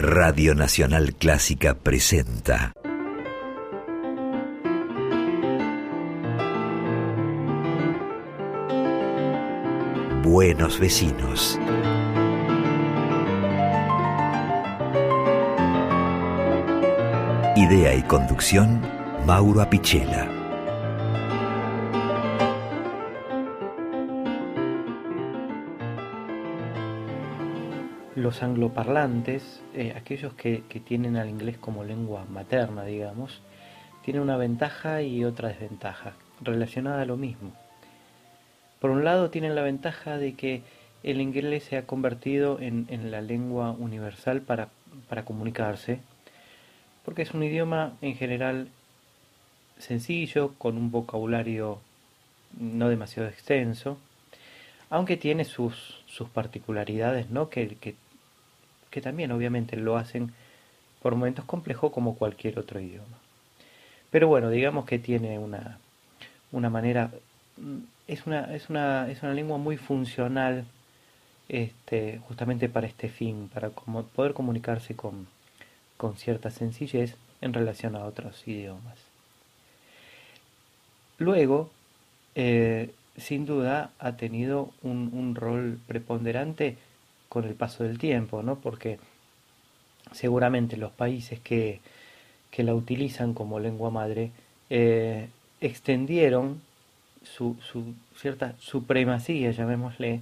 Radio Nacional Clásica presenta Buenos Vecinos. Idea y conducción, Mauro Apicella. Los angloparlantes, aquellos que tienen al inglés como lengua materna, digamos, tienen una ventaja y otra desventaja relacionada a lo mismo. Por un lado tienen la ventaja de que el inglés se ha convertido en la lengua universal para comunicarse, porque es un idioma en general sencillo, con un vocabulario no demasiado extenso, aunque tiene sus particularidades, ¿no? que también obviamente lo hacen por momentos complejos como cualquier otro idioma. Pero bueno, digamos que tiene una manera, es una lengua muy funcional, justamente para este fin, para poder comunicarse con cierta sencillez en relación a otros idiomas. Luego, sin duda ha tenido un rol preponderante con el paso del tiempo, ¿no? Porque seguramente los países que la utilizan como lengua madre extendieron su cierta supremacía, llamémosle,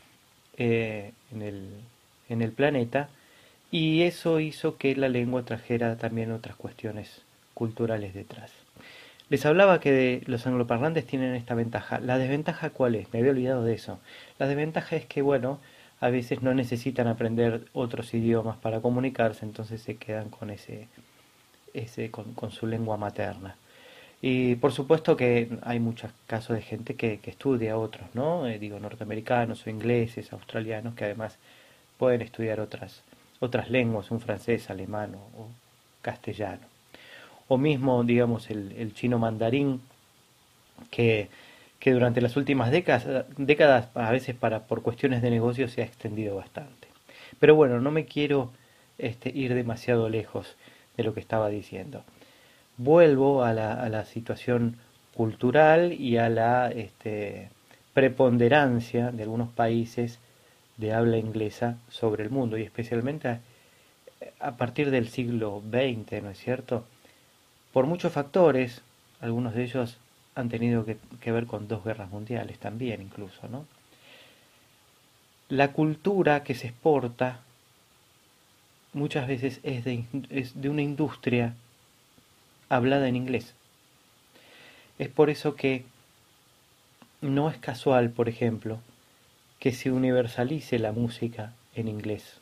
en el planeta, y eso hizo que la lengua trajera también otras cuestiones culturales detrás. Les hablaba que los angloparlantes tienen esta ventaja. ¿La desventaja cuál es? Me había olvidado de eso. La desventaja es que, bueno, a veces no necesitan aprender otros idiomas para comunicarse, entonces se quedan con con su lengua materna. Y por supuesto que hay muchos casos de gente que estudia otros, ¿no? Digo, norteamericanos o ingleses, australianos, que además pueden estudiar otras lenguas, un francés, alemán o castellano. O mismo, digamos, el chino mandarín, que durante las últimas décadas a veces por cuestiones de negocio se ha extendido bastante. Pero bueno, no me quiero ir demasiado lejos de lo que estaba diciendo. Vuelvo a la situación cultural y a la preponderancia de algunos países de habla inglesa sobre el mundo, y especialmente a partir del siglo XX, ¿no es cierto? Por muchos factores, algunos de ellos han tenido que ver con 2 guerras mundiales también incluso, ¿no? La cultura que se exporta muchas veces es de una industria hablada en inglés. Es por eso que no es casual, por ejemplo, que se universalice la música en inglés.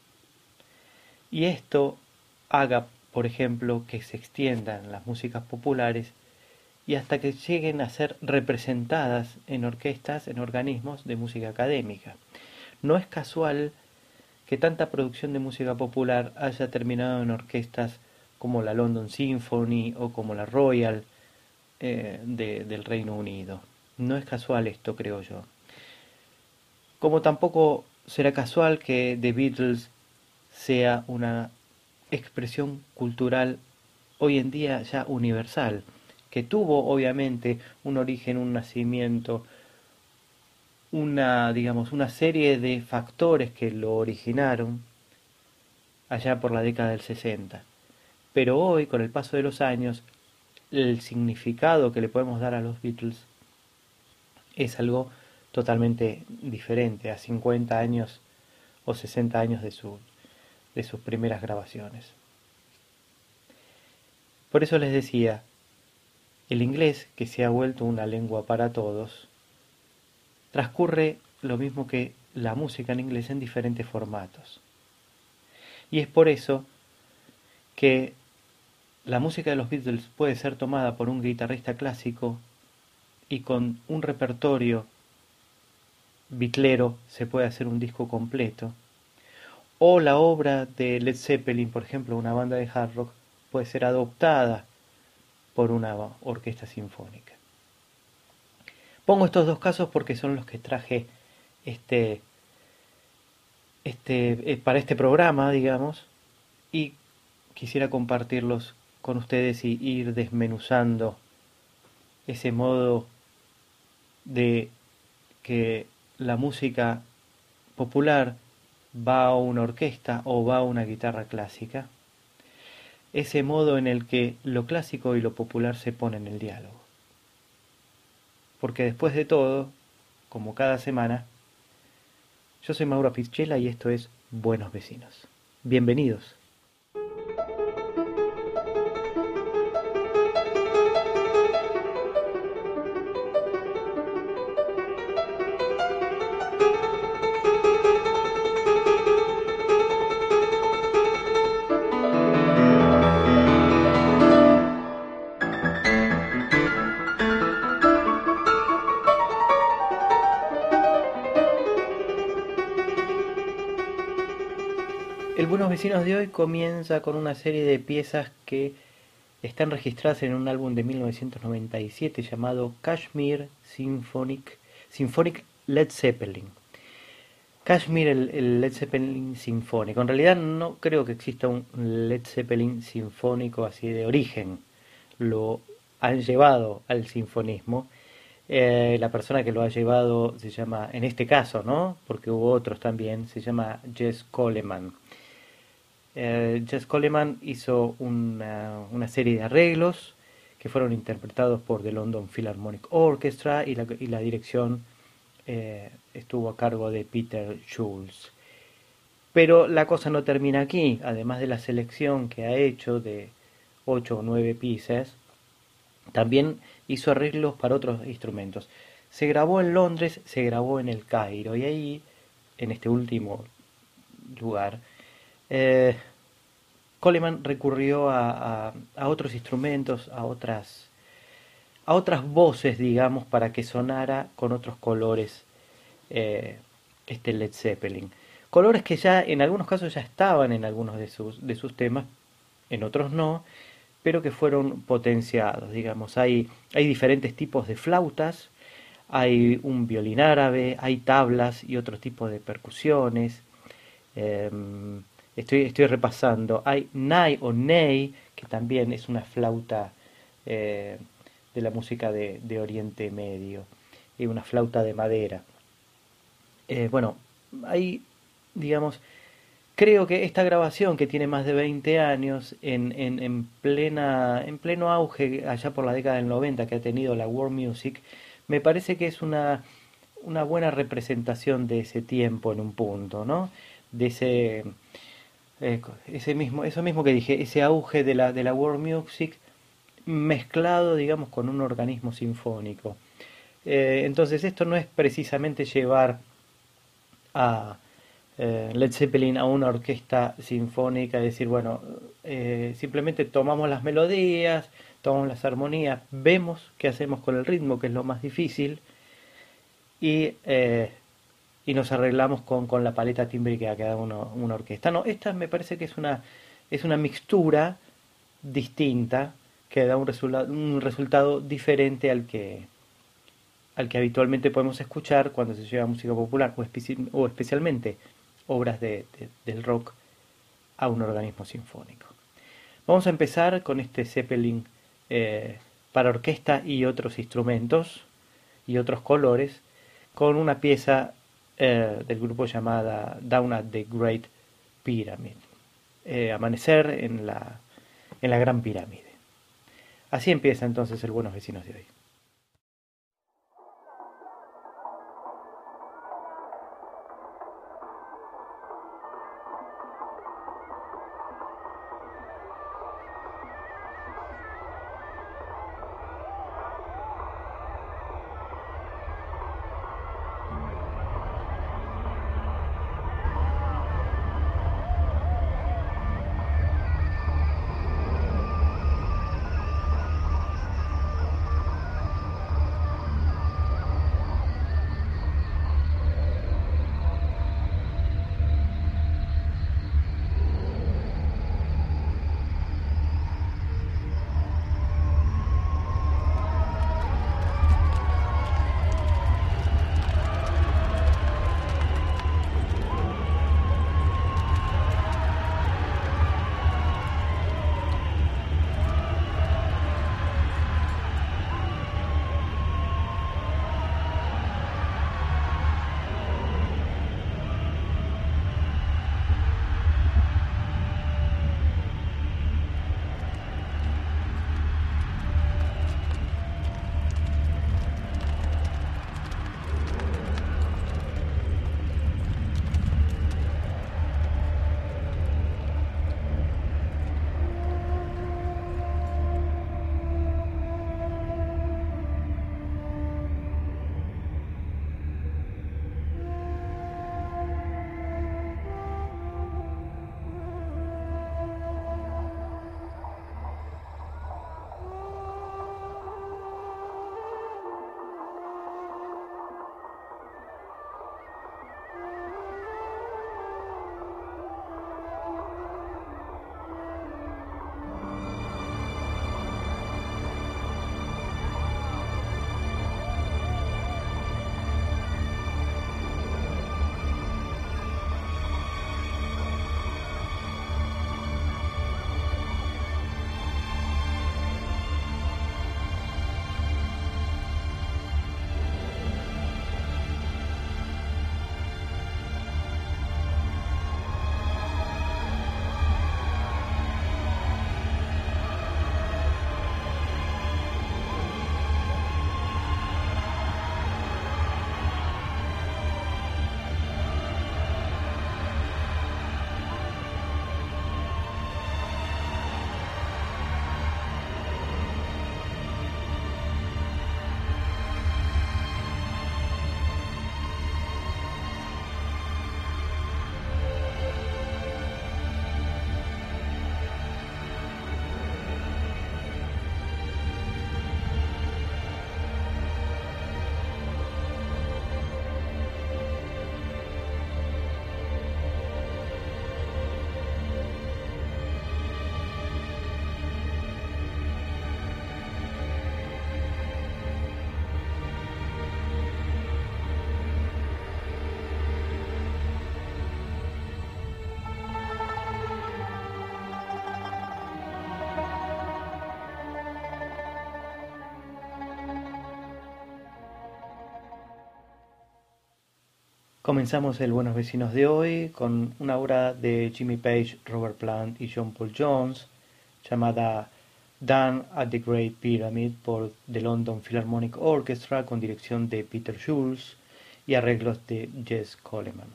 Y esto haga, por ejemplo, que se extiendan las músicas populares y hasta que lleguen a ser representadas en orquestas, en organismos de música académica. No es casual que tanta producción de música popular haya terminado en orquestas como la London Symphony o como la Royal del Reino Unido. No es casual esto, creo yo. Como tampoco será casual que The Beatles sea una expresión cultural hoy en día ya universal, que tuvo obviamente un origen, un nacimiento, una serie de factores que lo originaron allá por la década del 60. Pero hoy, con el paso de los años, el significado que le podemos dar a los Beatles es algo totalmente diferente a 50 años o 60 años de sus primeras grabaciones. Por eso les decía, el inglés, que se ha vuelto una lengua para todos, transcurre lo mismo que la música en inglés en diferentes formatos. Y es por eso que la música de los Beatles puede ser tomada por un guitarrista clásico y con un repertorio bitlero se puede hacer un disco completo. O la obra de Led Zeppelin, por ejemplo, una banda de hard rock, puede ser adoptada por una orquesta sinfónica. Pongo estos 2 casos porque son los que traje para este programa, digamos, y quisiera compartirlos con ustedes y ir desmenuzando ese modo de que la música popular va a una orquesta o va a una guitarra clásica, ese modo en el que lo clásico y lo popular se ponen en el diálogo. Porque después de todo, como cada semana, yo soy Mauro Pichela y esto es Buenos Vecinos. Bienvenidos. El Buenos Vecinos de hoy comienza con una serie de piezas que están registradas en un álbum de 1997 llamado Kashmir Symphonic Led Zeppelin. Kashmir, el Led Zeppelin sinfónico. En realidad no creo que exista un Led Zeppelin sinfónico así de origen. Lo han llevado al sinfonismo. La persona que lo ha llevado se llama, en este caso, ¿no? Porque hubo otros también, se llama Jess Coleman. Jess Coleman hizo una serie de arreglos que fueron interpretados por The London Philharmonic Orchestra y la dirección estuvo a cargo de Peter Schulz. Pero la cosa no termina aquí. Además de la selección que ha hecho de 8 o 9 piezas, también hizo arreglos para otros instrumentos. Se grabó en Londres, se grabó en el Cairo, y ahí, en este último lugar, Coleman recurrió a otros instrumentos, a otras voces, digamos, para que sonara con otros colores este Led Zeppelin. Colores que ya en algunos casos ya estaban en algunos de sus temas, en otros no, pero que fueron potenciados, digamos. Hay diferentes tipos de flautas, hay un violín árabe, hay tablas y otros tipos de percusiones. Estoy repasando. Hay nai o ney, que también es una flauta de la música de Oriente Medio, y una flauta de madera. Bueno, hay, digamos, creo que esta grabación, que tiene más de 20 años, en pleno auge, allá por la década del 90, que ha tenido la world music, me parece que es una buena representación de ese tiempo en un punto, ¿no? De eso mismo que dije, ese auge de la world music mezclado, digamos, con un organismo sinfónico. Entonces esto no es precisamente llevar a Led Zeppelin a una orquesta sinfónica y decir, bueno, simplemente tomamos las melodías, tomamos las armonías, vemos qué hacemos con el ritmo, que es lo más difícil, y nos arreglamos con la paleta tímbrica que da una orquesta. No, esta me parece que es una mixtura distinta que da un resultado diferente al que habitualmente podemos escuchar cuando se lleva música popular o especialmente obras del rock a un organismo sinfónico. Vamos a empezar con este Zeppelin para orquesta y otros instrumentos y otros colores, con una pieza del grupo llamada Down at the Great Pyramid, Amanecer en la Gran Pirámide. Así empieza entonces el Buenos Vecinos de hoy. Comenzamos el Buenos Vecinos de hoy con una obra de Jimmy Page, Robert Plant y John Paul Jones llamada Done at the Great Pyramid por The London Philharmonic Orchestra con dirección de Peter Jules y arreglos de Jess Coleman.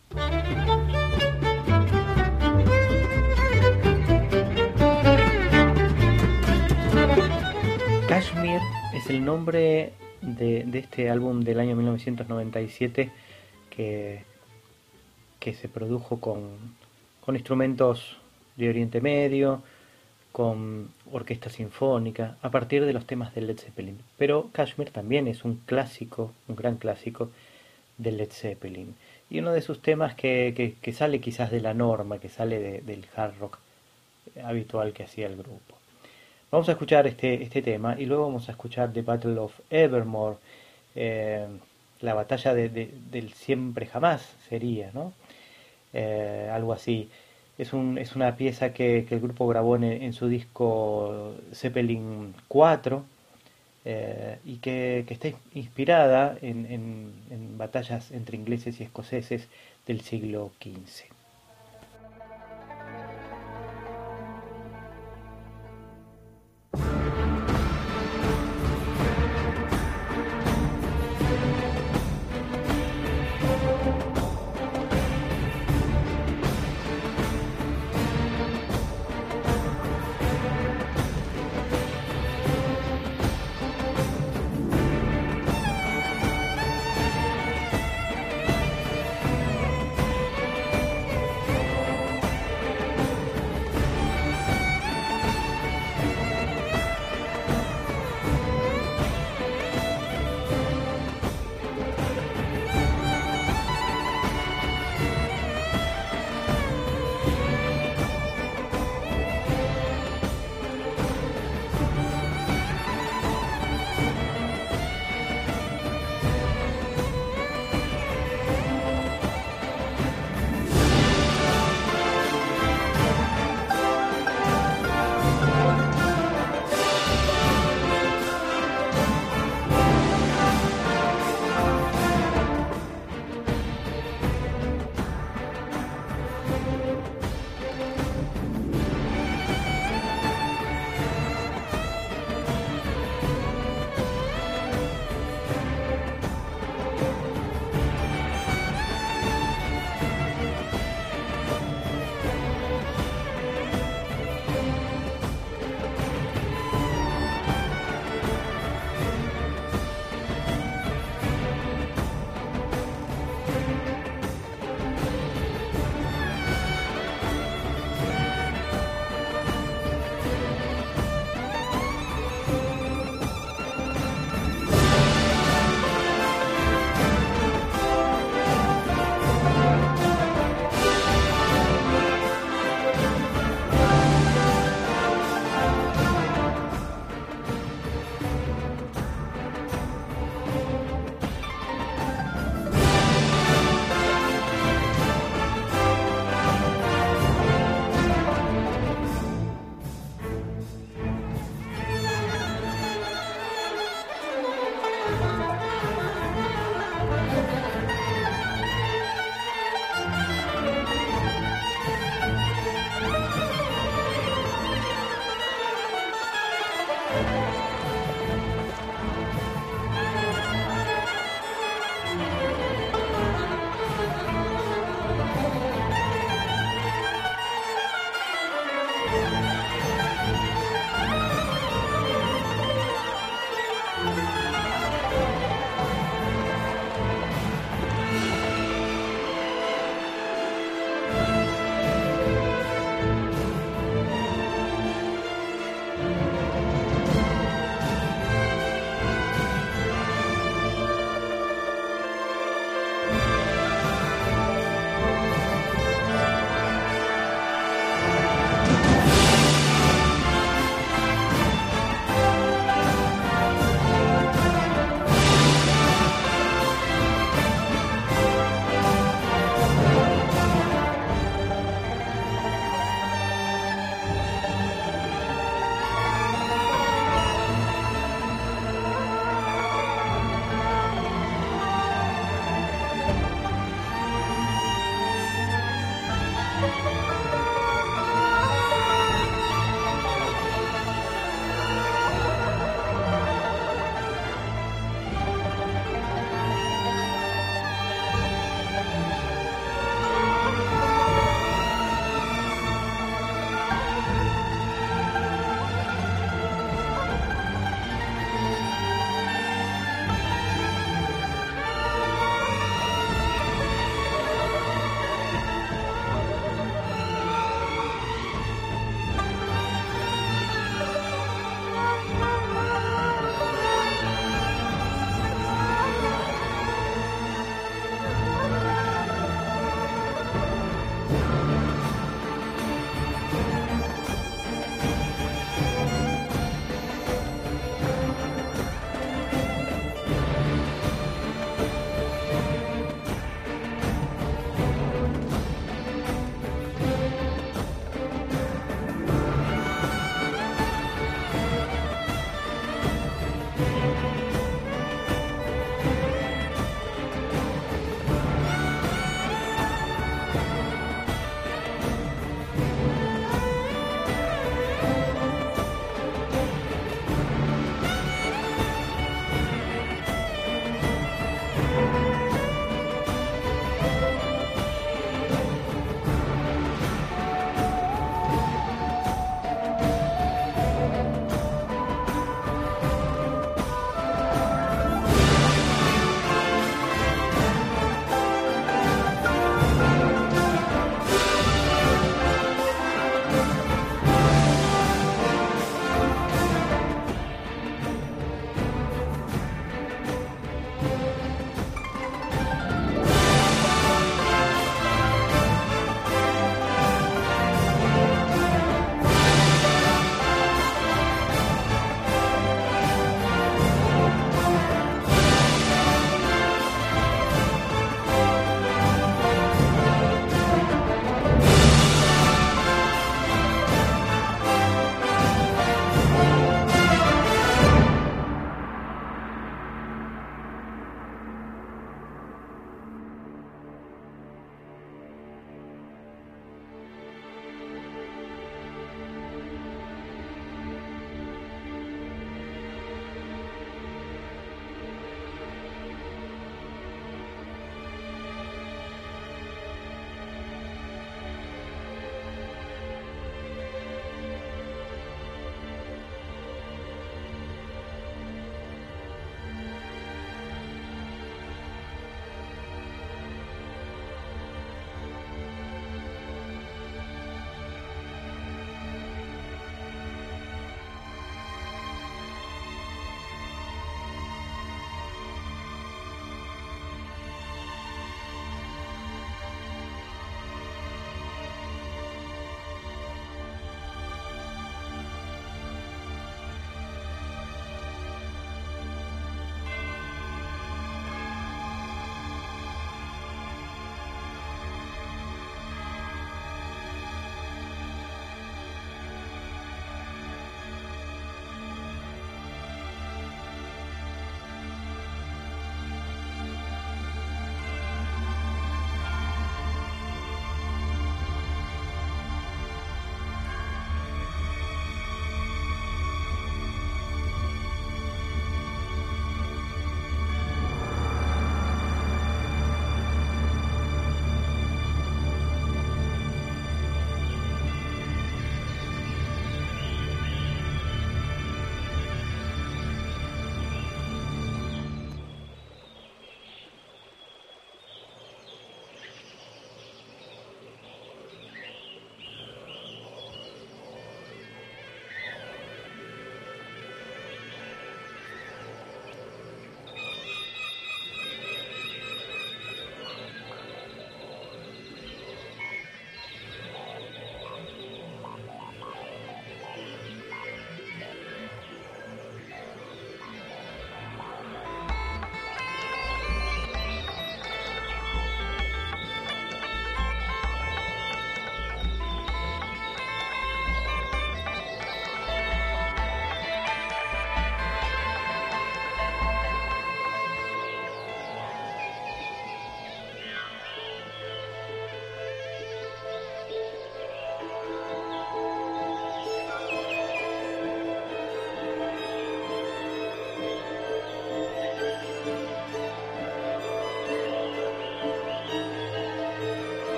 Kashmir es el nombre de este álbum del año 1997 que se produjo con instrumentos de Oriente Medio, con orquesta sinfónica, a partir de los temas de Led Zeppelin. Pero Kashmir también es un clásico, un gran clásico de Led Zeppelin. Y uno de sus temas que sale quizás de la norma, que sale del hard rock habitual que hacía el grupo. Vamos a escuchar este tema y luego vamos a escuchar The Battle of Evermore, la batalla del siempre jamás sería, ¿no? Algo así. Es una pieza que el grupo grabó en su disco Zeppelin 4 y que está inspirada en batallas entre ingleses y escoceses del siglo XV.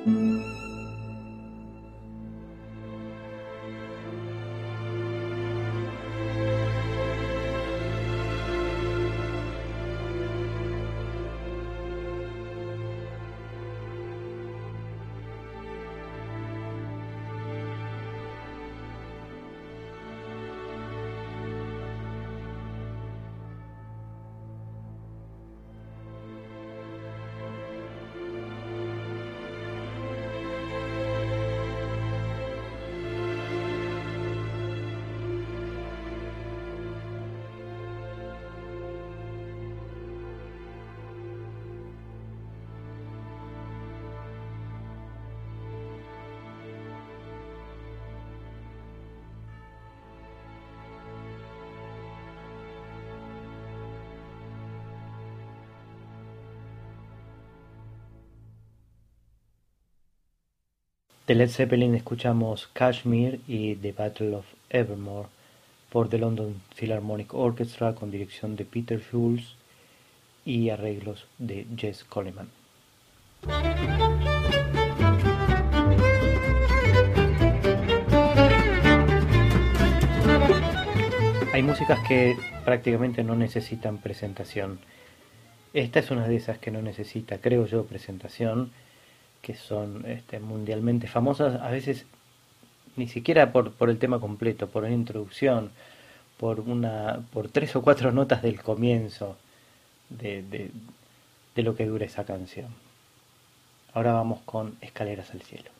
De Led Zeppelin escuchamos Kashmir y The Battle of Evermore por The London Philharmonic Orchestra con dirección de Peter Schulz y arreglos de Jess Coleman. Hay músicas que prácticamente no necesitan presentación. Esta es una de esas que no necesita, creo yo, presentación, que son mundialmente famosas, a veces ni siquiera por el tema completo, por una introducción, por tres o cuatro notas del comienzo de lo que dura esa canción. Ahora vamos con Escaleras al cielo.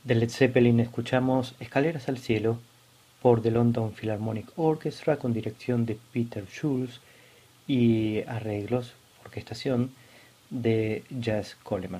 De Led Zeppelin escuchamos Escaleras al cielo por The London Philharmonic Orchestra con dirección de Peter Schulz y arreglos, orquestación de Jazz Coleman.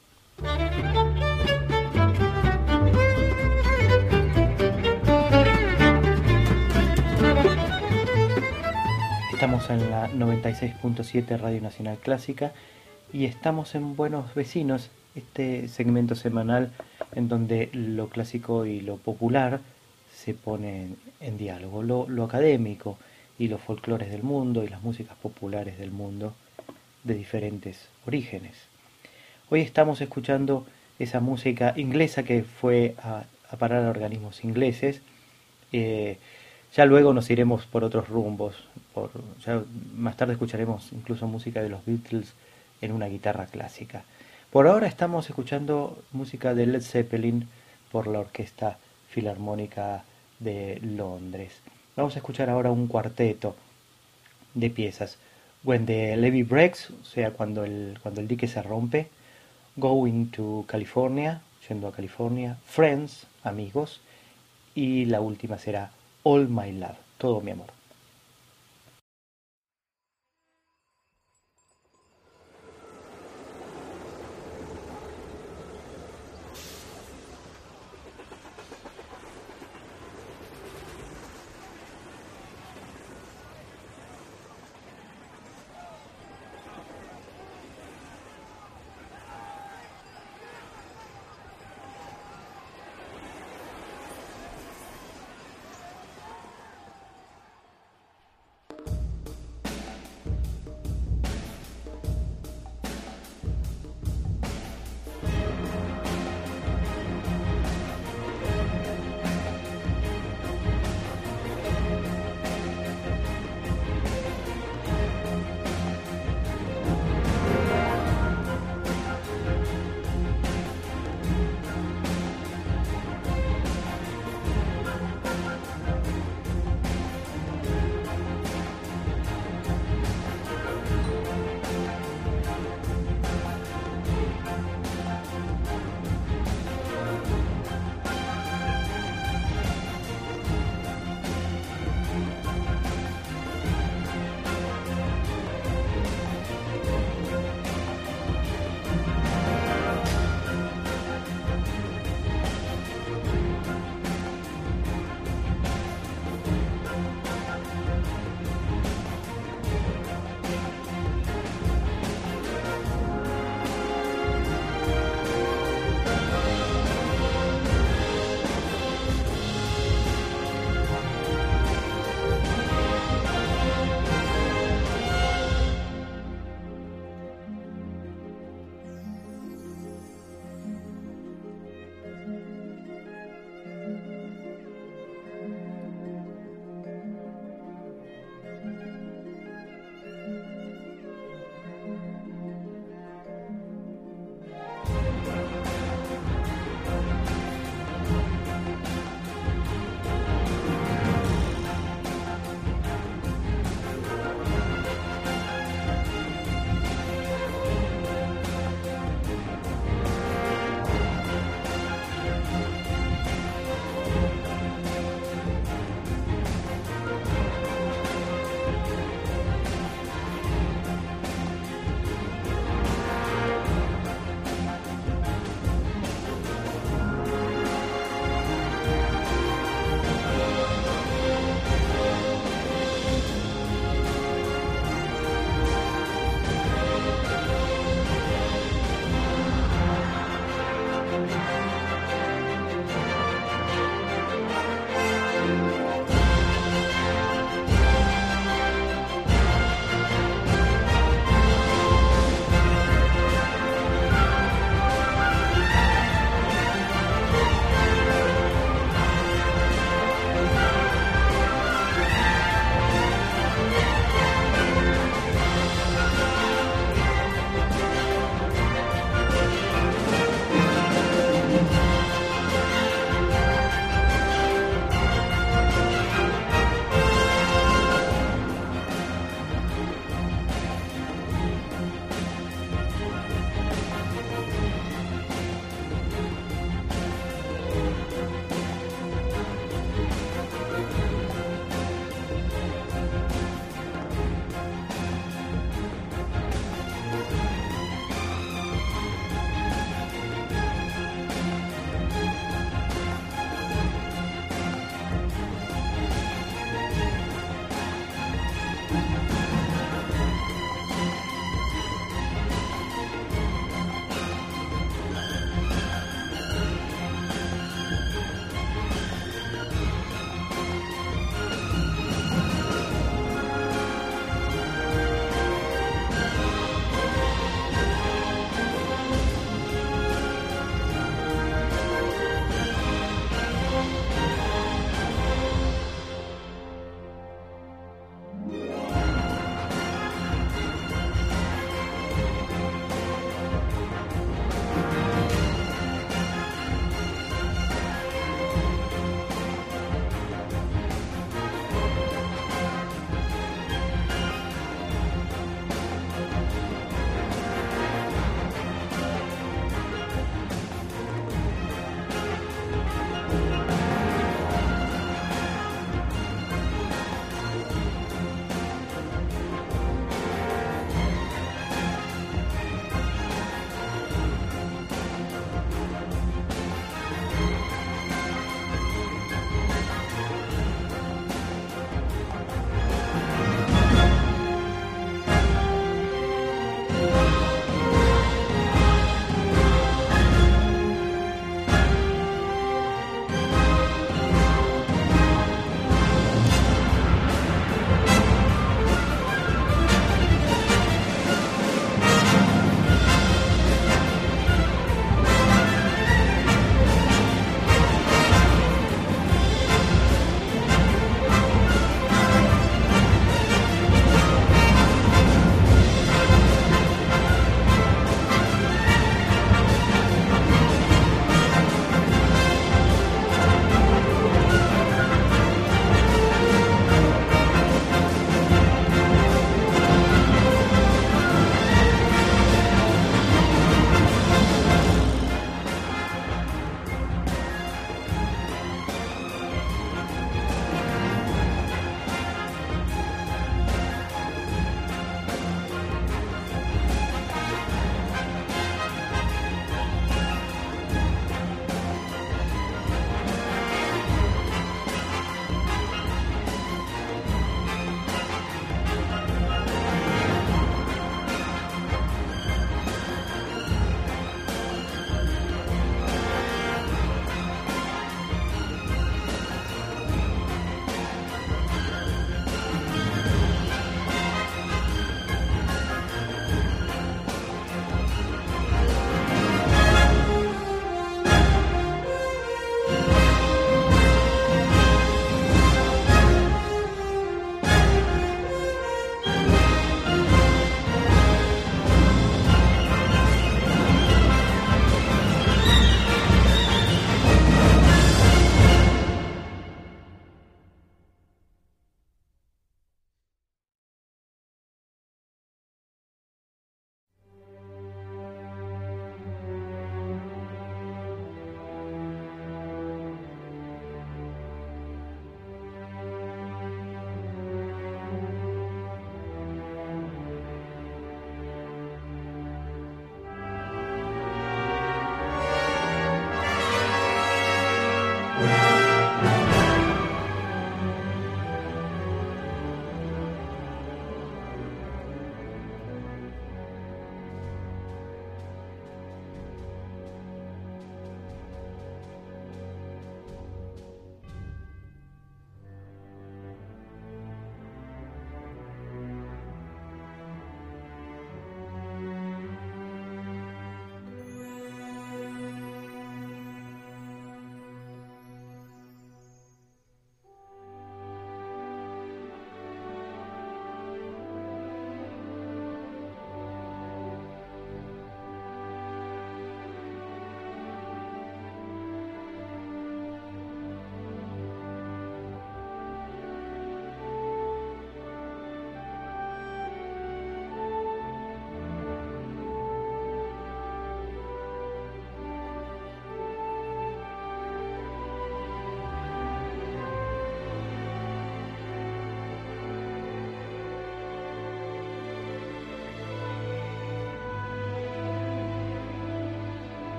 Estamos en la 96.7 Radio Nacional Clásica y estamos en Buenos Vecinos, este segmento semanal en donde lo clásico y lo popular se ponen en diálogo, lo académico y los folclores del mundo y las músicas populares del mundo de diferentes orígenes. Hoy estamos escuchando esa música inglesa que fue a parar a organismos ingleses. Ya luego nos iremos por otros rumbos. Ya más tarde escucharemos incluso música de los Beatles en una guitarra clásica. Por ahora estamos escuchando música de Led Zeppelin por la Orquesta Filarmónica de Londres. Vamos a escuchar ahora un cuarteto de piezas. When the Levee Breaks, o sea, cuando el dique se rompe. Going to California, yendo a California. Friends, amigos. Y la última será All My Love, todo mi amor.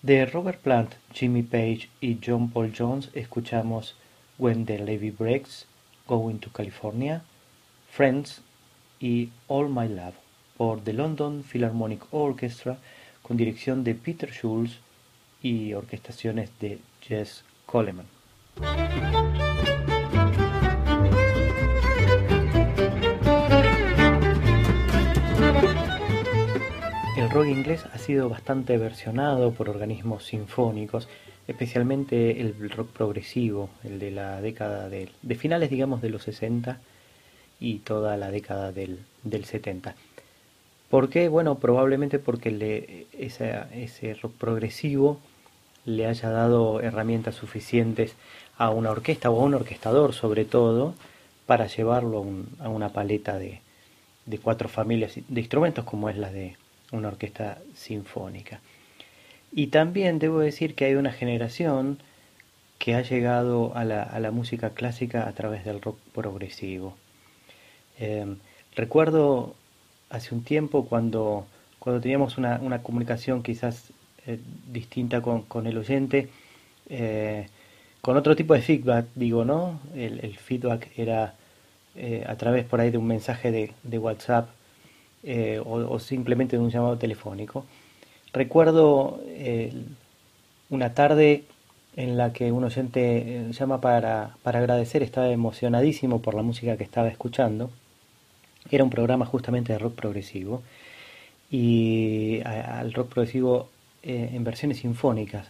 De Robert Plant, Jimmy Page y John Paul Jones escuchamos When the Levee Breaks, Going to California, Friends y All My Love por The London Philharmonic Orchestra con dirección de Peter Schulz y orquestaciones de Jess Coleman. El rock inglés ha sido bastante versionado por organismos sinfónicos, especialmente el rock progresivo, el de la década de finales, digamos, de los 60 y toda la década del 70. ¿Por qué? Bueno, probablemente porque ese rock progresivo le haya dado herramientas suficientes a una orquesta o a un orquestador sobre todo para llevarlo a una paleta de cuatro familias de instrumentos como es la de una orquesta sinfónica. Y también debo decir que hay una generación que ha llegado a la música clásica a través del rock progresivo. Recuerdo hace un tiempo cuando teníamos una comunicación quizás distinta con el oyente, con otro tipo de feedback, digo, ¿no? El feedback era a través por ahí de un mensaje de WhatsApp o simplemente de un llamado telefónico. Recuerdo una tarde en la que un oyente llama para agradecer, estaba emocionadísimo por la música que estaba escuchando. Era un programa justamente de rock progresivo y al rock progresivo en versiones sinfónicas.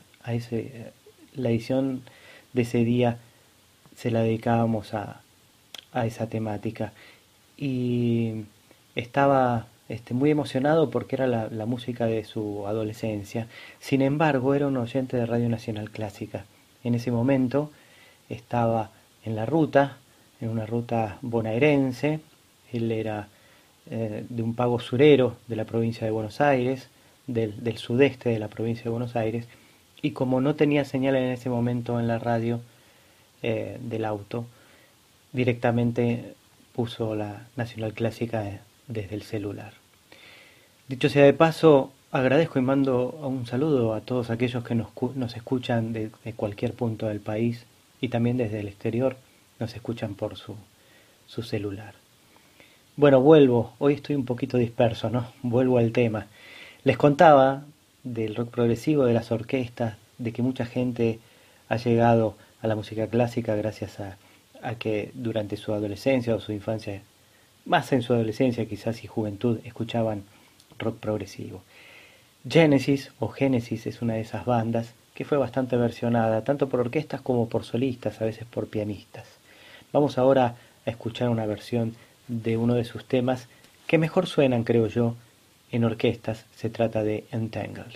La edición de ese día se la dedicábamos a esa temática y estaba muy emocionado porque era la música de su adolescencia. Sin embargo, era un oyente de Radio Nacional Clásica. En ese momento estaba en la ruta, en una ruta bonaerense. Él era de un pago surero de la provincia de Buenos Aires, del sudeste de la provincia de Buenos Aires, y como no tenía señal en ese momento en la radio del auto, directamente puso la Nacional Clásica desde el celular. Dicho sea de paso, agradezco y mando un saludo a todos aquellos que nos escuchan de cualquier punto del país y también desde el exterior nos escuchan por su celular. Bueno, vuelvo, hoy estoy un poquito disperso, ¿no? Vuelvo al tema. Les contaba del rock progresivo, de las orquestas, de que mucha gente ha llegado a la música clásica gracias a que durante su adolescencia o su infancia, más en su adolescencia quizás y juventud, escuchaban rock progresivo. Genesis o Genesis es una de esas bandas que fue bastante versionada, tanto por orquestas como por solistas, a veces por pianistas. Vamos ahora a escuchar una versión de uno de sus temas que mejor suenan, creo yo, en orquestas. Se trata de Entangled.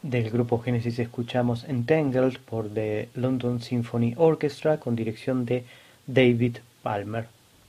Del grupo Genesis escuchamos Entangled por The London Symphony Orchestra con dirección de David Palmer.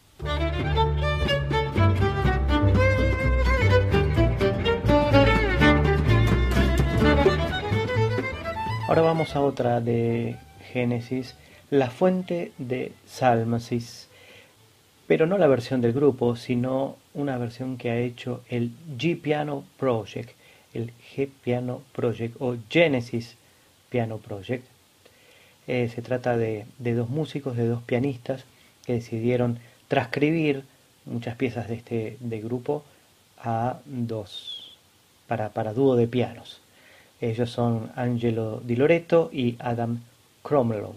Ahora vamos a otra de Genesis, La Fuente de Salmacis, pero no la versión del grupo, sino una versión que ha hecho el G-Piano Project, el G-Piano Project o Genesis Piano Project. Se trata de dos músicos, de dos pianistas que decidieron transcribir muchas piezas de grupo a para dúo de pianos. Ellos son Angelo Di Loreto y Adam Cromlow.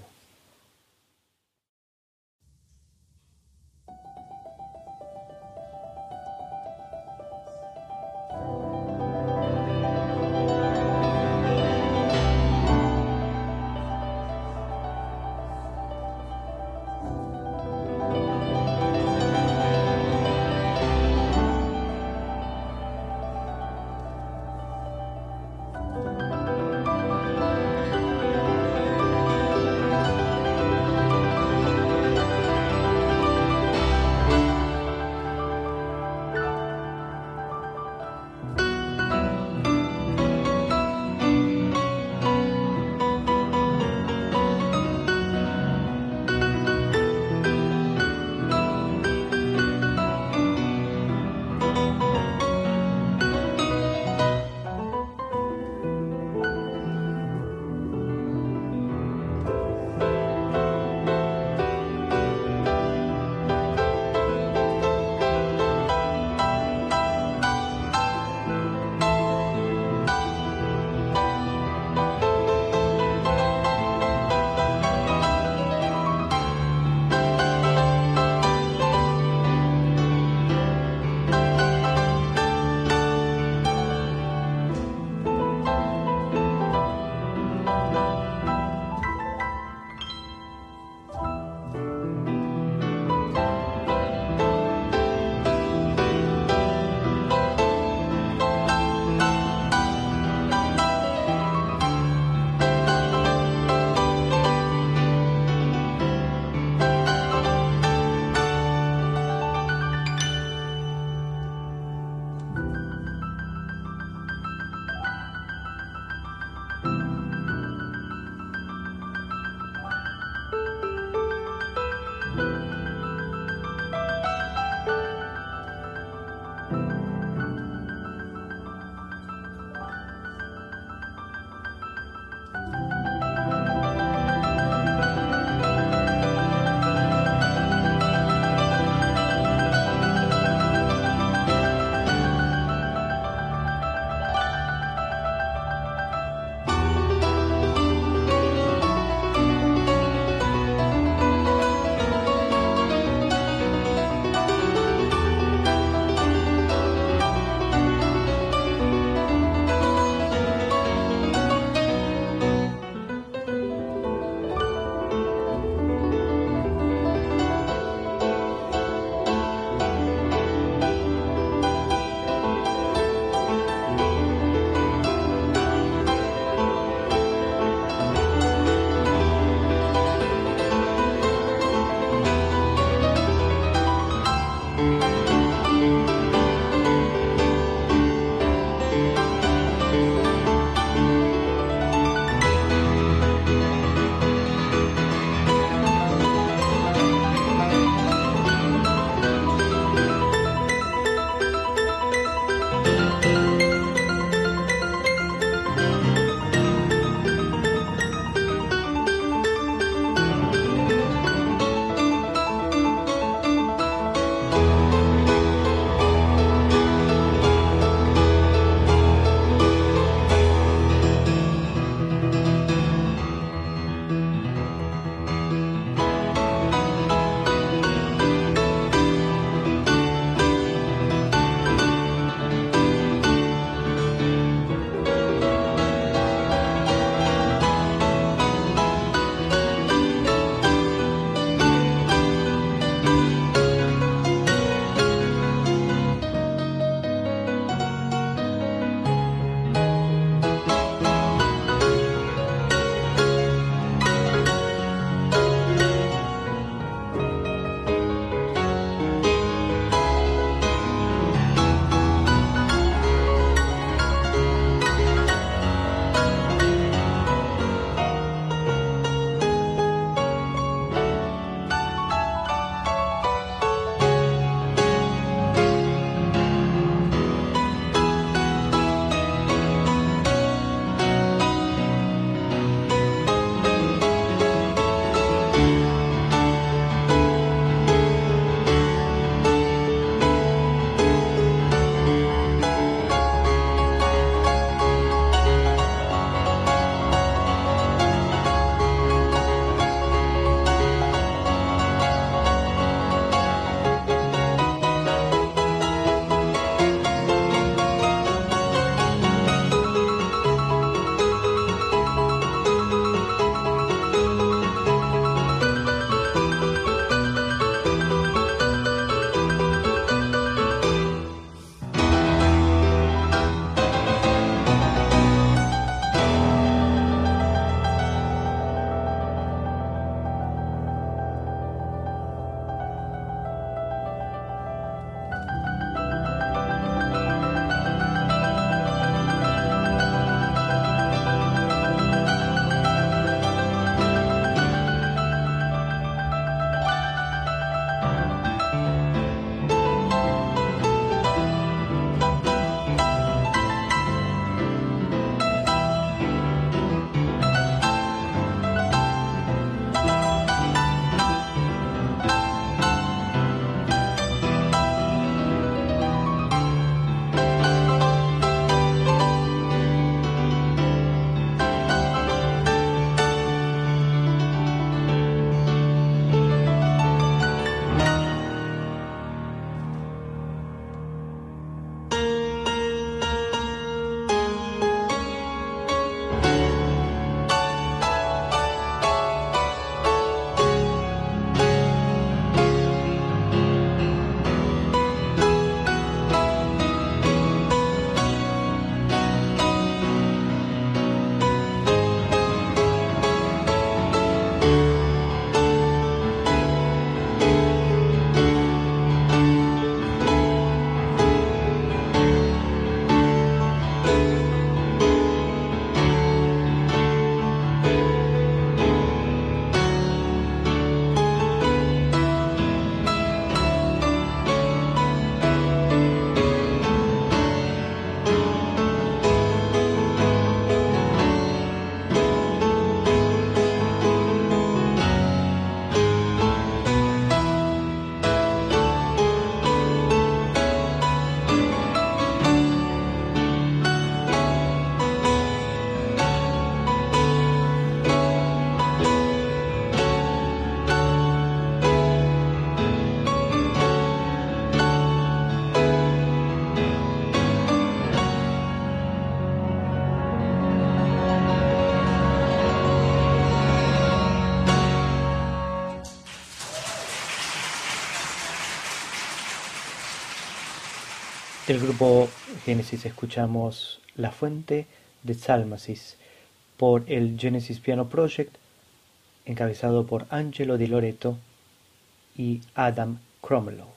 Del grupo Genesis escuchamos La Fuente de Psalmasis por el Genesis Piano Project, encabezado por Angelo Di Loreto y Adam Cromlow.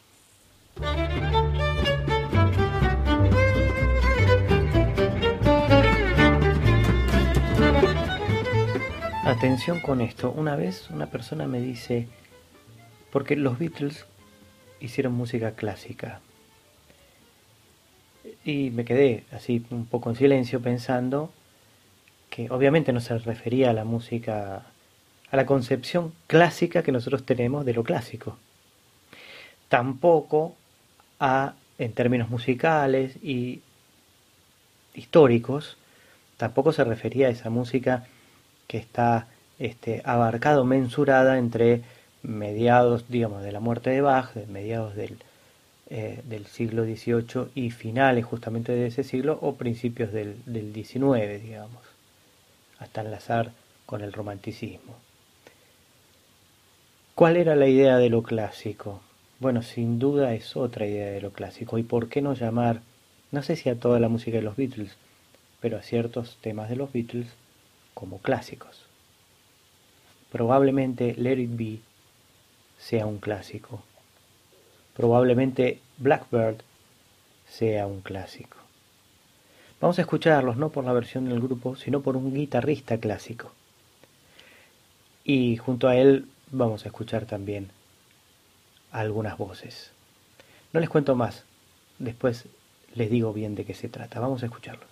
Atención con esto, una vez una persona me dice, porque los Beatles hicieron música clásica, y me quedé así un poco en silencio pensando que obviamente no se refería a la música, a la concepción clásica que nosotros tenemos de lo clásico, tampoco en términos musicales y históricos, tampoco se refería a esa música que está abarcada o mensurada entre mediados, digamos, de la muerte de Bach, de mediados del siglo XVIII y finales justamente de ese siglo, o principios del XIX, digamos, hasta enlazar con el romanticismo. ¿Cuál era la idea de lo clásico? Bueno, sin duda es otra idea de lo clásico. ¿Y por qué no llamar, no sé si a toda la música de los Beatles, pero a ciertos temas de los Beatles como clásicos? Probablemente Let It Be sea un clásico. Probablemente Blackbird sea un clásico. Vamos a escucharlos no por la versión del grupo, sino por un guitarrista clásico. Y junto a él vamos a escuchar también algunas voces. No les cuento más, después les digo bien de qué se trata. Vamos a escucharlo.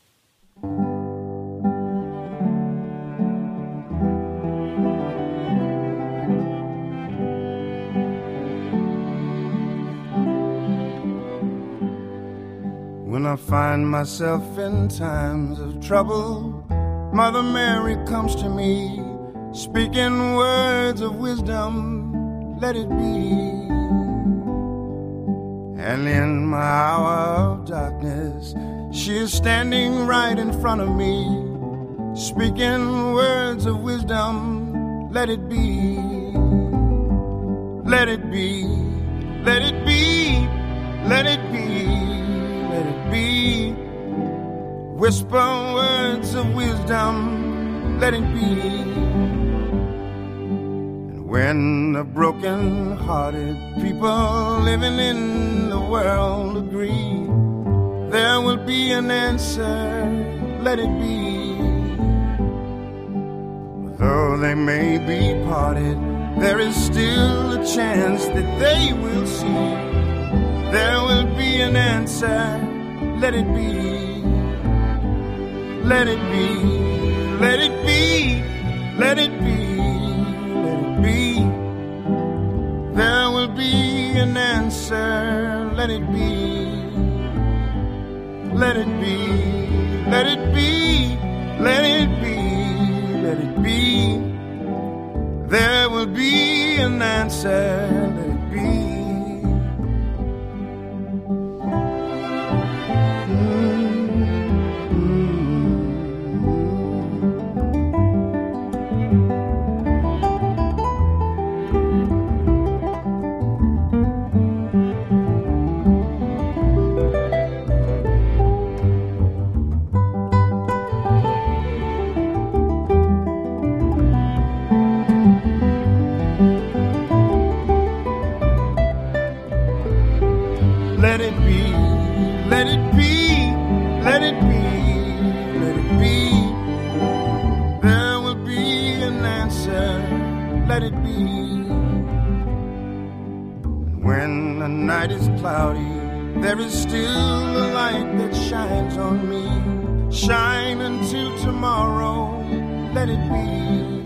When I find myself in times of trouble, Mother Mary comes to me, speaking words of wisdom, let it be. And in my hour of darkness, she is standing right in front of me, speaking words of wisdom, let it be. Let it be, let it be, let it be, let it be. Whisper words of wisdom, let it be. And when the broken-hearted people living in the world agree, there will be an answer, let it be. Though they may be parted, there is still a chance that they will see. There will be an answer, let it be. Let it be, let it be, let it be, let it be. There will be an answer, let it be. Let it be, let it be, let it be, let it be. There will be an answer, let it be. Let it be, let it be, let it be, let it be. There will be an answer, let it be. When the night is cloudy, there is still a light that shines on me. Shine until tomorrow, let it be.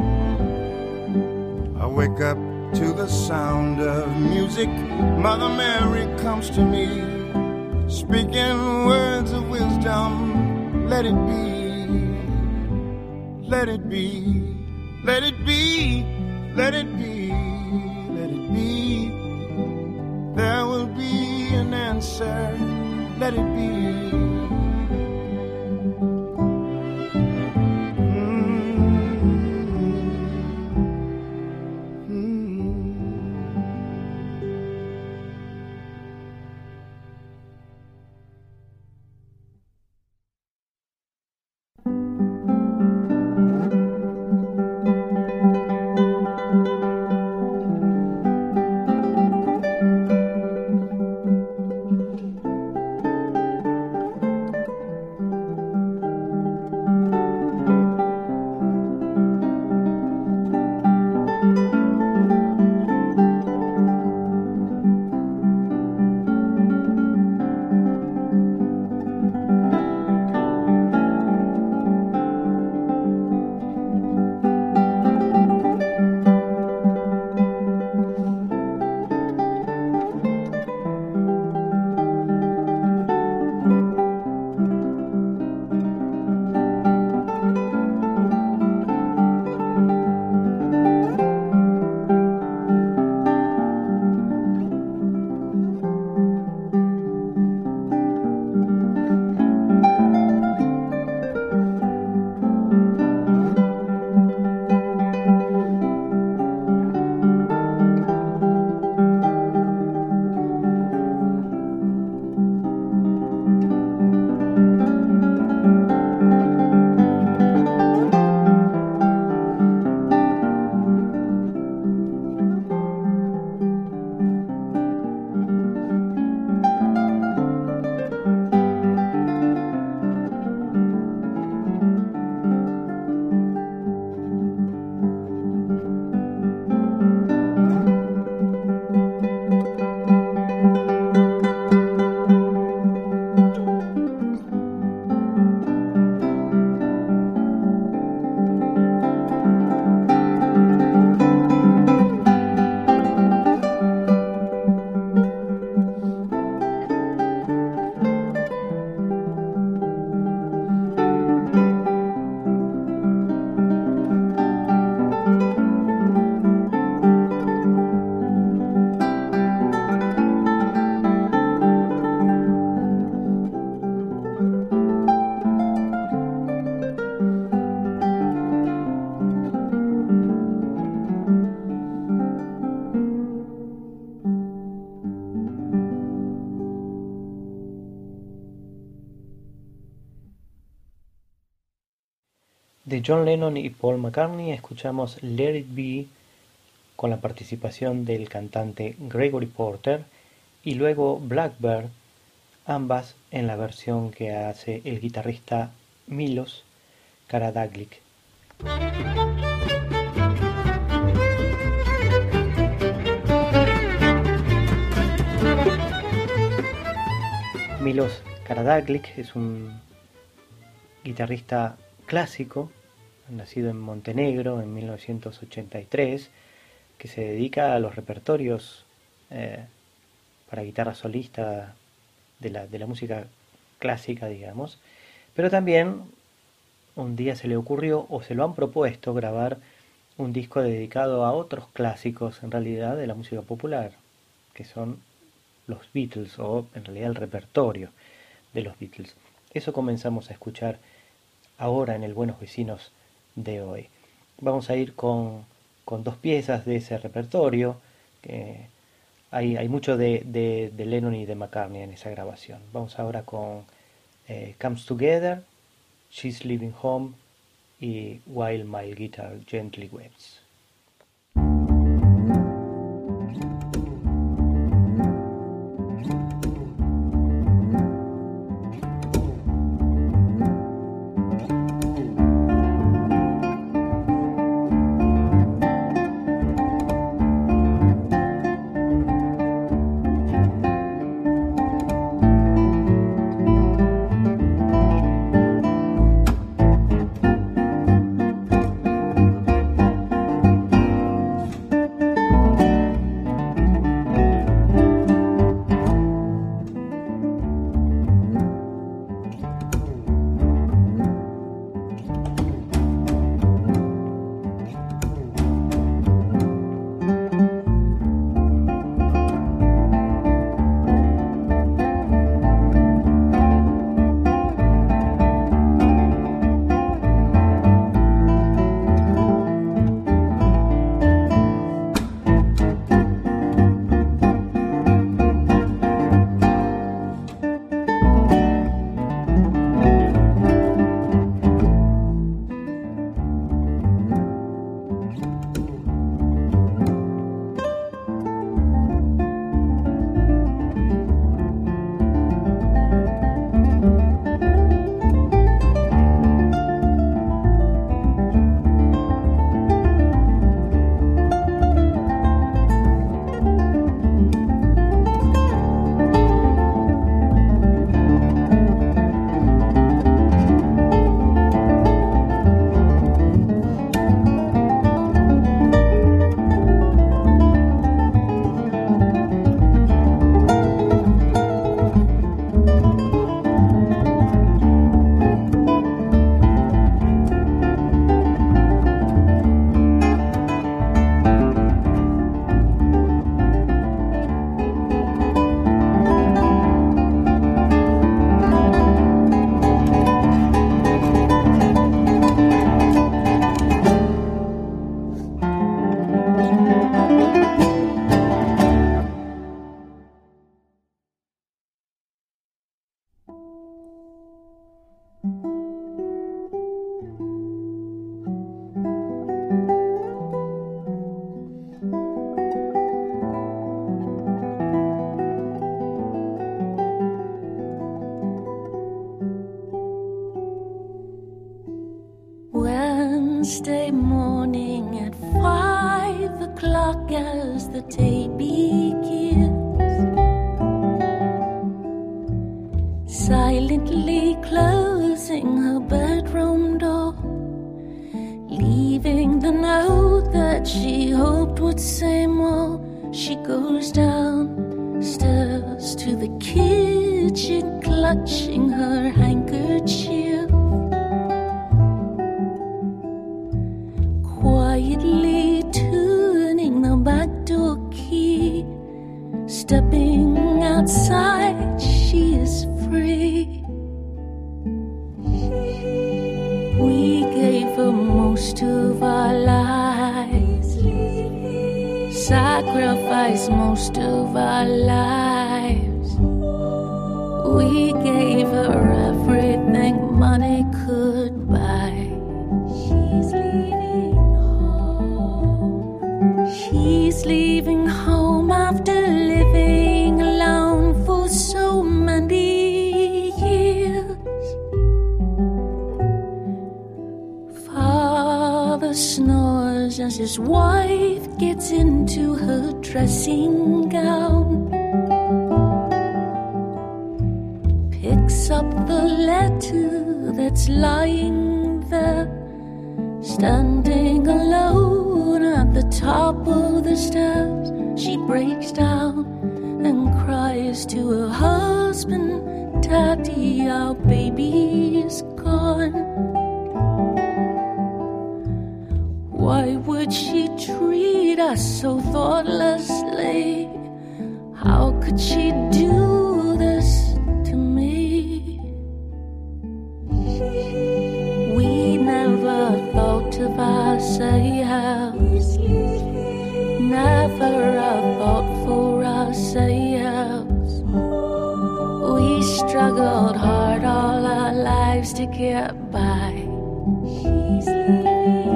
I wake up to the sound of music. Mother Mary comes to me, speaking words of wisdom. Let it be, let it be, let it be, let it be, let it be. There will be an answer, let it be. De John Lennon y Paul McCartney escuchamos Let It Be con la participación del cantante Gregory Porter y luego Blackbird, ambas en la versión que hace el guitarrista Milos Karađagić. Milos Karađagić es un guitarrista clásico, nacido en Montenegro en 1983, que se dedica a los repertorios para guitarra solista de la música clásica, digamos, pero también un día se le ocurrió, o se lo han propuesto, grabar un disco dedicado a otros clásicos, en realidad, de la música popular, que son los Beatles, o en realidad el repertorio de los Beatles. Eso comenzamos a escuchar ahora en el Buenos Vecinos de hoy. Vamos a ir con dos piezas de ese repertorio. Hay mucho de Lennon y de McCartney en esa grabación. Vamos ahora con Comes Together, She's Leaving Home y While My Guitar Gently Weeps. Wednesday morning at 5 o'clock as the day begins, silently closing her bedroom door, leaving the note that she hoped would say more. She goes downstairs to the kitchen, clutching her handkerchief, quietly turning the back door key. Stepping outside, she is free. We gave her most of our lives, sacrificed most of our lives. We gave her everything money could buy. father snores as his wife gets into her dressing gown. Picks up the letter that's lying there, standing alone at the top of the stairs. She breaks down and cries to her husband, "Daddy, our baby is gone." Why would she treat us so thoughtlessly? How could she do this to me? We never thought of ourselves, never a thought for ourselves. We struggled hard all our lives to get by. She's leaving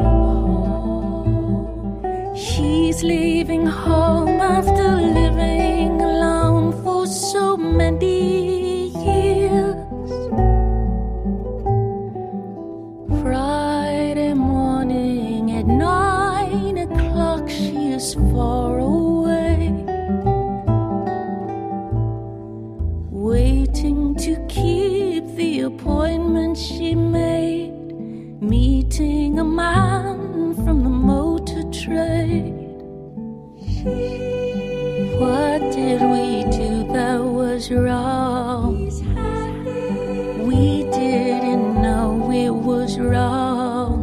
home. She's leaving home after living alone for so many years. Friday morning at 9 o'clock, she is far away, waiting to keep the appointment she made, meeting a man from the motor trade. What did we do that was wrong? We didn't know it was wrong.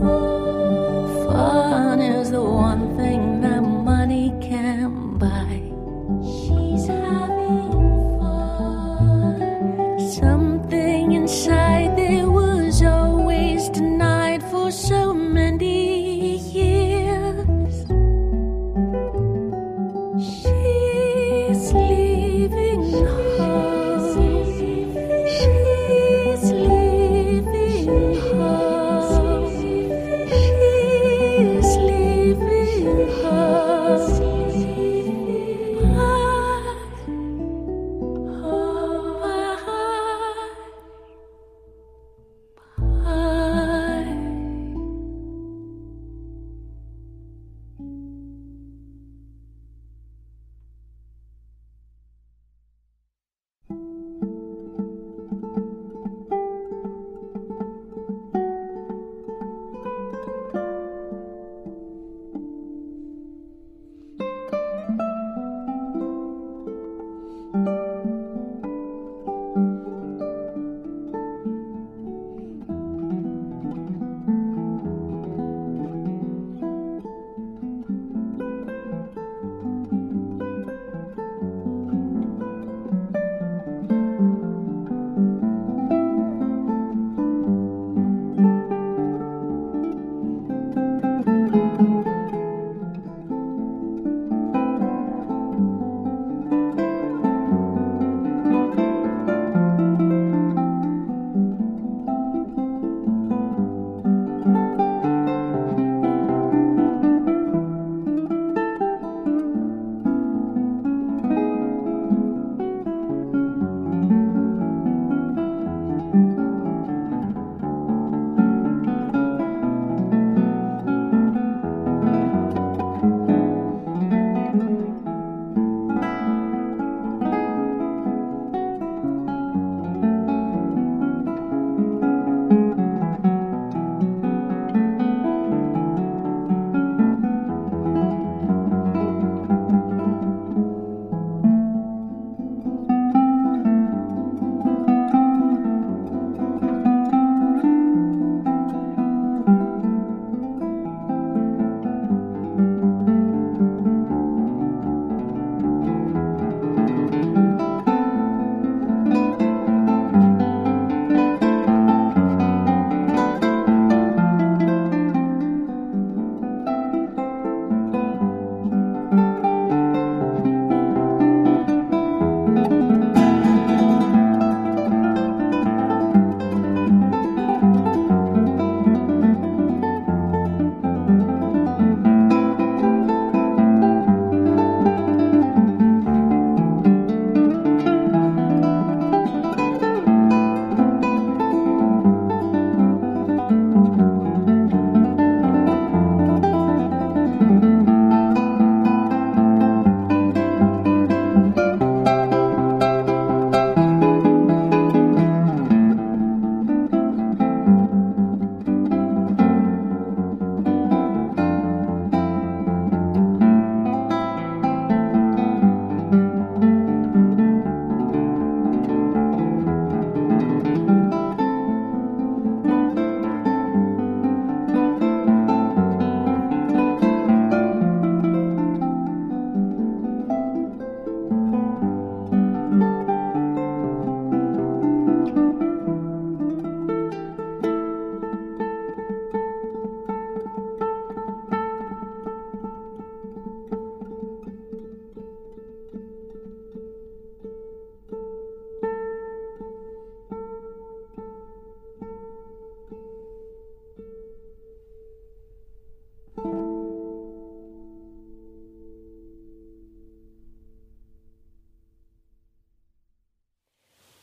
Fun is the one thing that money can't buy. She's having fun. Something inside there was always denied for so many years. She's leaving home. She's leaving home. She's leaving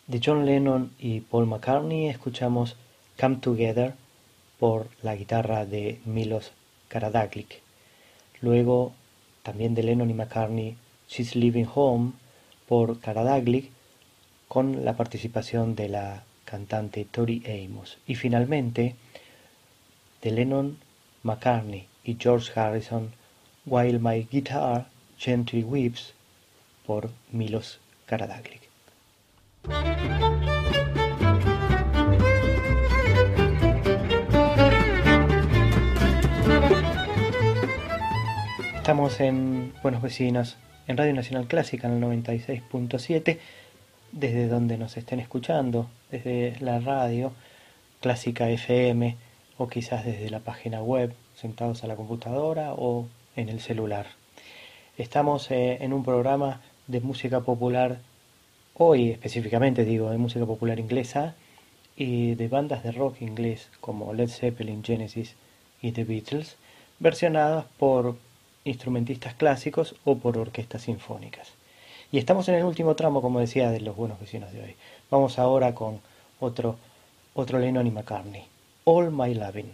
De John Lennon y Paul McCartney escuchamos Come Together por la guitarra de Milos Karađagić. Luego, también de Lennon y McCartney, She's Leaving Home por Karađagić con la participación de la cantante Tori Amos. Y finalmente, de Lennon, McCartney y George Harrison, While My Guitar Gently Weeps por Milos Karađagić. Estamos en Buenos Vecinos, en Radio Nacional Clásica, en el 96.7, desde donde nos estén escuchando, desde la radio Clásica FM o quizás desde la página web, sentados a la computadora o en el celular. Estamos en un programa de música popular, hoy específicamente digo, de música popular inglesa y de bandas de rock inglés como Led Zeppelin, Genesis y The Beatles, versionadas por instrumentistas clásicos o por orquestas sinfónicas. Y estamos en el último tramo, como decía, de los Buenos Vecinos de hoy. Vamos ahora con otro Lennon y McCartney, All My Lovin'.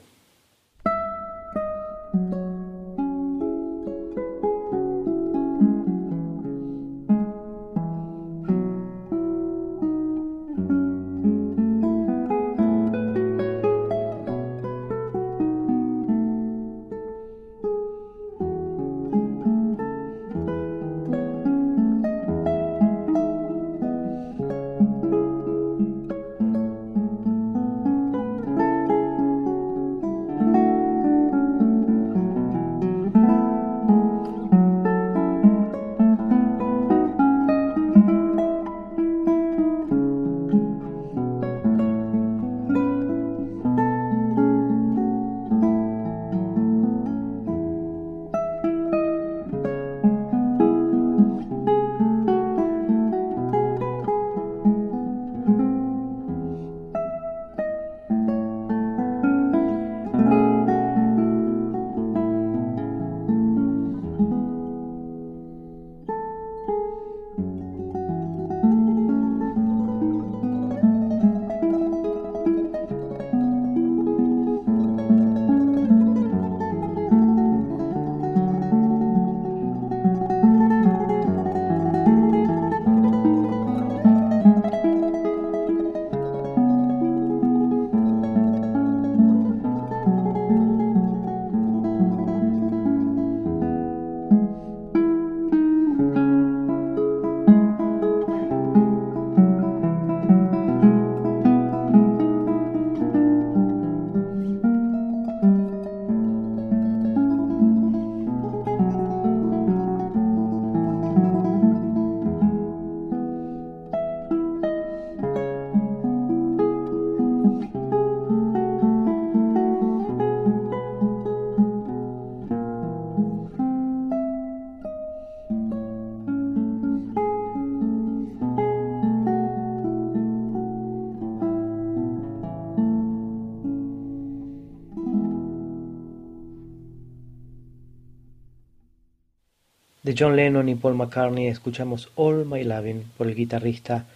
De John Lennon y Paul McCartney escuchamos All My Lovin' por el guitarrista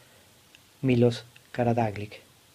Milos Karađagić.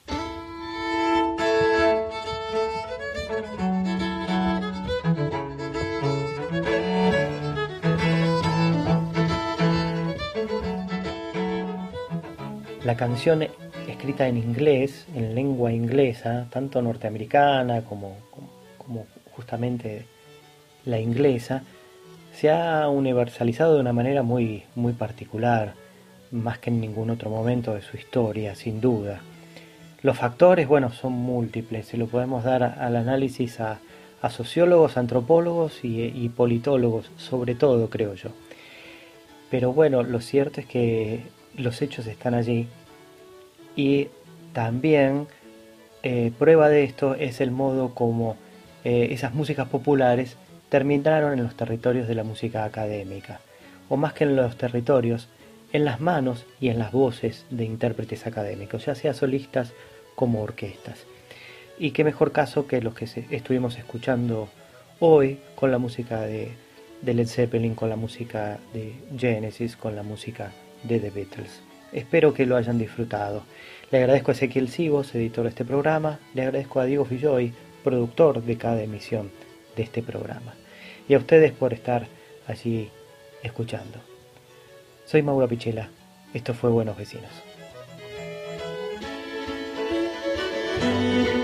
La canción, escrita en inglés, en lengua inglesa, tanto norteamericana como justamente la inglesa, se ha universalizado de una manera muy particular, más que en ningún otro momento de su historia, sin duda. Los factores, bueno, son múltiples, se lo podemos dar al análisis a sociólogos, antropólogos y politólogos, sobre todo, creo yo. Pero bueno, lo cierto es que los hechos están allí y también prueba de esto es el modo como esas músicas populares terminaron en los territorios de la música académica, o más que en los territorios, en las manos y en las voces de intérpretes académicos, ya sea solistas como orquestas. Y qué mejor caso que los que estuvimos escuchando hoy con la música de Led Zeppelin, con la música de Genesis, con la música de The Beatles. Espero que lo hayan disfrutado. Le agradezco a Ezequiel Sivos, editor de este programa. Le agradezco a Diego Filloy, productor de cada emisión de este programa. Y a ustedes por estar allí escuchando. Soy Mauro Pichela. Esto fue Buenos Vecinos.